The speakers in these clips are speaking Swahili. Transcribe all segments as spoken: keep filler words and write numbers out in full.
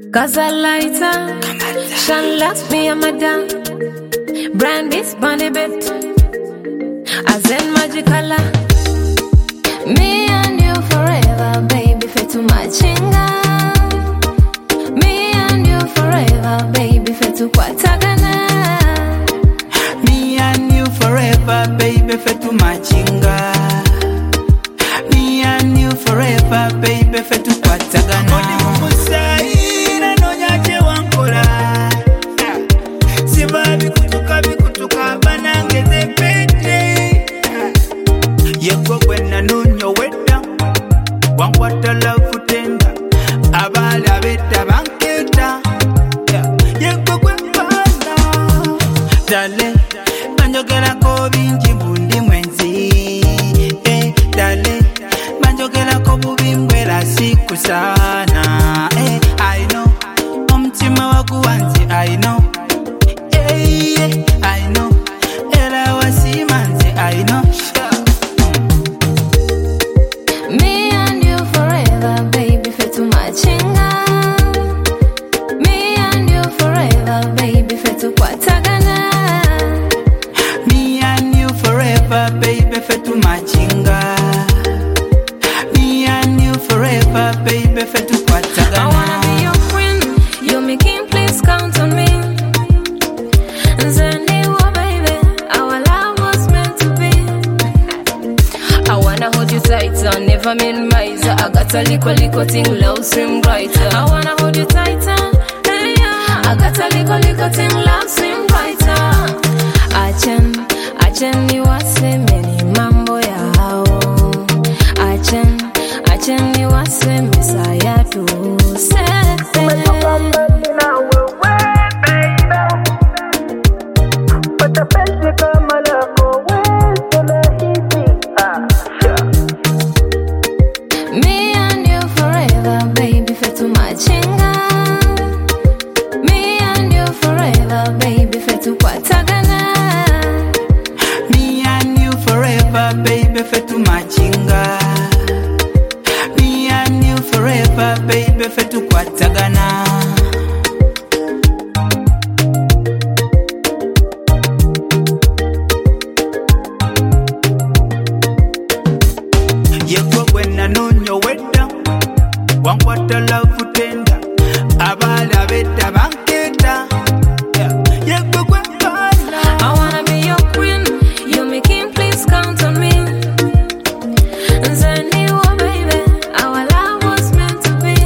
Gazalaita, Shan left me a madam. Brandy's bunny bit, Azen magicala. Me and you forever, baby, fetu machinga. Me and you forever, baby, fetu kwatagana. Me and you forever, baby, fetu machinga. Me and you forever, baby, fetu kwatagana. Oni mumusai na nonyache wankola. Sibabi kutuka bikutuka banange zepete. Yeko kwena nunyo weta wankwata love tenda abala beta banketa. Yeko kwena dale banjogera ko binji bundi mwenzi. Eh dale banjogera ko bubimbwela siku sana. Eh I know umtima wakuwanzi I know. Eh I know era wasimanzi I know. Me and you forever, baby, fetu machinga. Me and you forever, baby, fetu kwatagana. Me and you forever, baby, fetu machinga. Me and you forever, baby, fetu kwatagana. I wanna be your friend, you're making, please count on me. Zaniwa, baby, our love was meant to be. I wanna hold you tighter, never minimize. I got a little, little thing, love swim brighter. I wanna hold you tighter, hey, yeah. I got a little, little thing, love swim brighter. Achen, achen ni wase meni mambo yao. Achen, achen ni wase misaya tu se. Me and you forever, baby, fetu machinga. Me and you forever, baby, fetu kwatagana. Me and you forever, baby, fetu machinga. Me and you forever, baby, fetu kwatagana. Yeko kwena nunyo weta wankwata love tenda abala beta banketa. Yeko kwena I wanna be your queen, you're making, please count on me. Zaniwa, baby, our love was meant to be.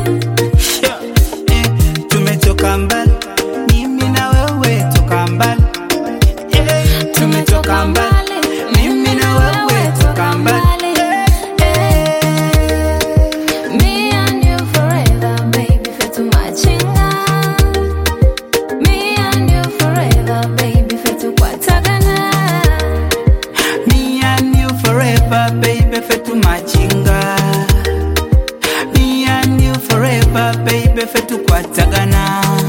tumetoka mbali mimi na wewe toka mbali. Tumetoka mbali mimi na wewe toka mbali. Me and you forever, baby, fetu machinga. Me and you forever, baby, fetu kwatagana. Me and you forever, baby, fetu machinga. Me and you forever, baby, fetu kwatagana.